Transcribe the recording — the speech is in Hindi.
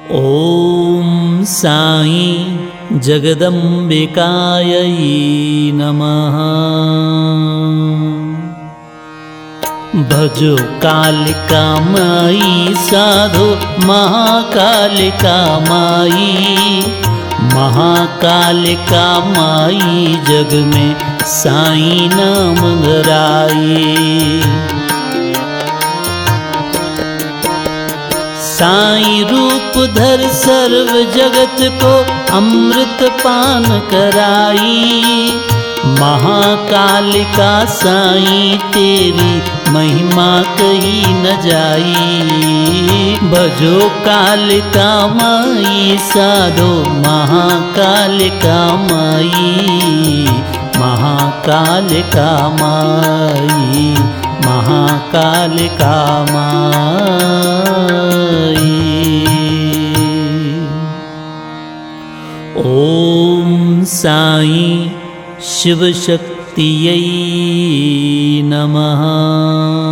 ॐ साई जगदम्बिकायै नमः। भजो कालिका माई साधो महाकालिका माई। महाकालिका माई जग में साई नाम धराई। साई रूप धर सर्व जगत को अमृत पान कराई। महाकालिका साई तेरी महिमा कही न जाई। भजो कालिका माई साधो महाकालिका माई। महाकालिका माई महाकालिका माई। ओम साई शिव शक्तियै नमः।